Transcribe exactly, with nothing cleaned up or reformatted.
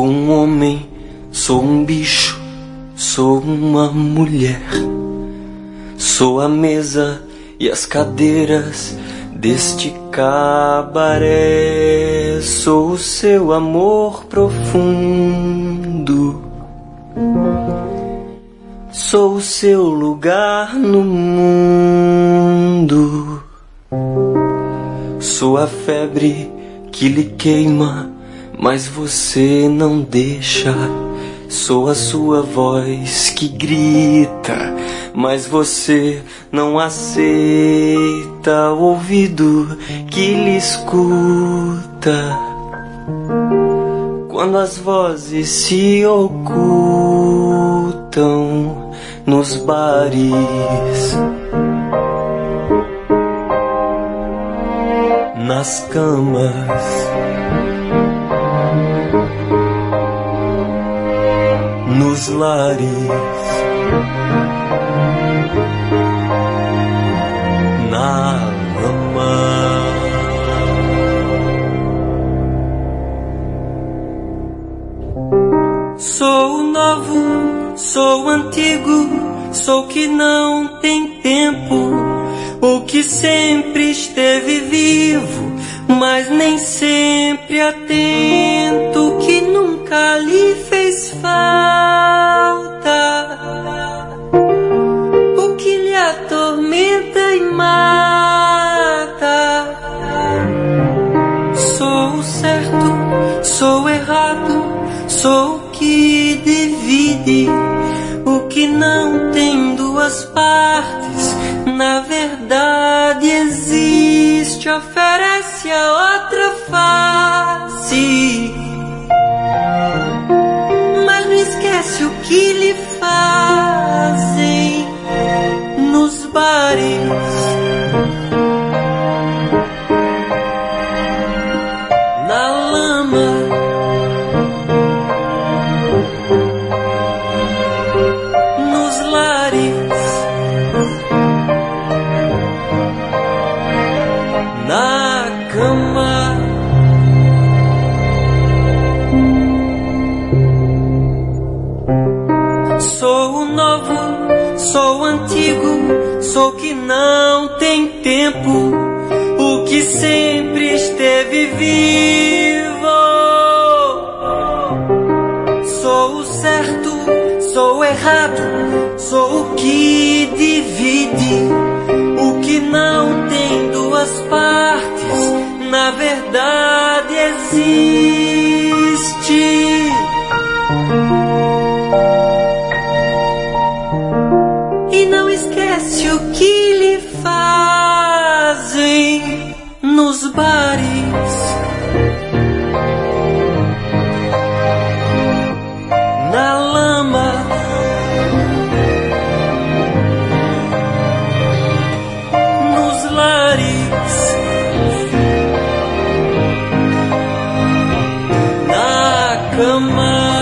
Sou um homem, sou um bicho, sou uma mulher. Sou a mesa e as cadeiras deste cabaré. Sou o seu amor profundo. Sou o seu lugar no mundo. Sou a febre que lhe queima, mas você não deixa. Sou a sua voz que grita, mas você não aceita. O ouvido que lhe escuta quando as vozes se ocultam nos bares, nas camas, nos lares, na lama. Sou o novo, sou o antigo, sou que não tem tempo, o que sempre esteve vivo, mas nem sempre atento, que nunca lhe fez falta, o que lhe atormenta e mata. Sou o certo, sou o errado, sou o que divide, o que não tem duas partes, na verdade existe, oferece a outra face, mas não esquece o que lhe fazem nos bares, na lama, nos lares, na cama. Sou o novo, sou o antigo, sou que não tem tempo, o que sempre esteve vivo. Sou o certo, sou o errado, sou o que divide, o que não tem duas partes, na verdade existe. E não esquece o que lhe fazem nos bares, na lama, nos lares, na cama.